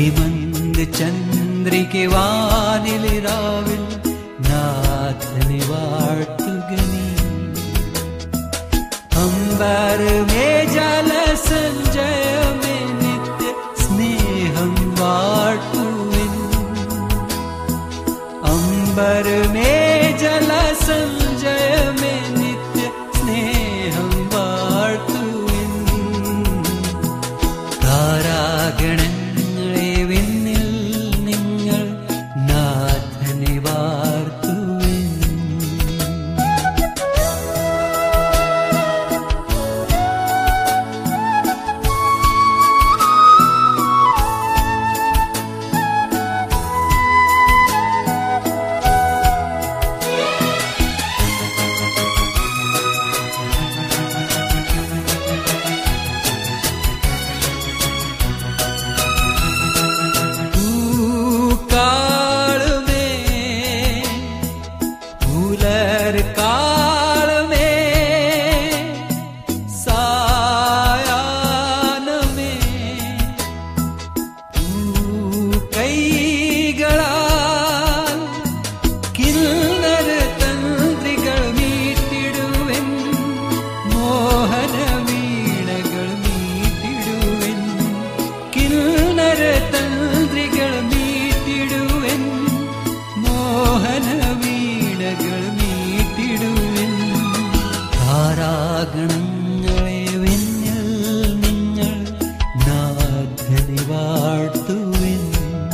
ഹേമന്ത് ചന്ദ്രികെ വാനിലിരാവിൽ നാഥനെ വാഴ്ത്തുകനീ. അംബർ മേ ജലസഞ്ജയമേ നിത്യ സ്നേഹം വാഴ്ത്തുവിൻ. അംബർ മേ ജലസഞ്ജയമേ നിത്യ സ്നേഹം വാഴ്ത്തുവിൻ. താരാഗണങ്ങളെ വിണ്ണിൽ നിങ്ങൾ നാഥനെ വാഴ്ത്തുവിൻ. താരാഗണങ്ങളെ വിണ്ണിൽ നിങ്ങൾ നാഥനെ വാഴ്ത്തുവിൻ.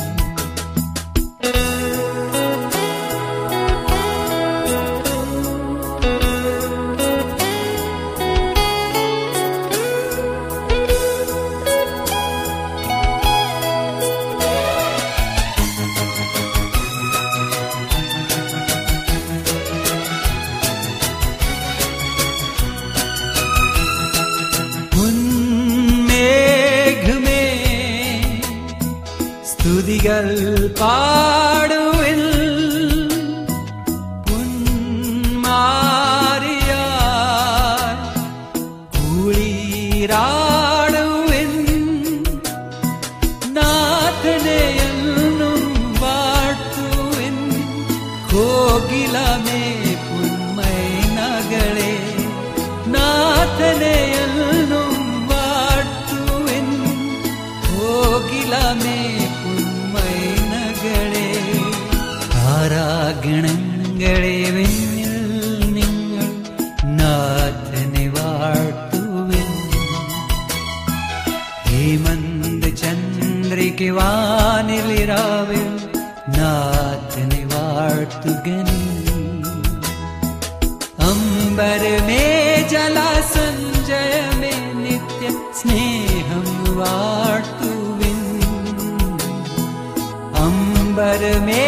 സ്തുതികൾ പാടുവിൻ. പുന്മാരിയാൽ കുളിരാടുവിൻ. നാഥനെ എന്നും വാഴ്ത്തുവിൻ. കോകിലമേ പുന്മൈനകളെ നാഥനെ എന്നും വാഴ്ത്തുവിൻ. കോകിലമേ താരാഗണങ്ങളെ വിണ്ണിൽ നിങ്ങൾ നാഥനെ വാഴ്ത്തുവിൻ. ഹേമന്ത് ചന്ദ്രികെ വാനിലിരാവിൽ നാഥനെ വാഴ്ത്തുകനീ. അംബർ മേ ജലസഞ്ജയമേ നിത്യ സ്നേഹം വാഴ്ത്തുവിൻ. അംബർ മേ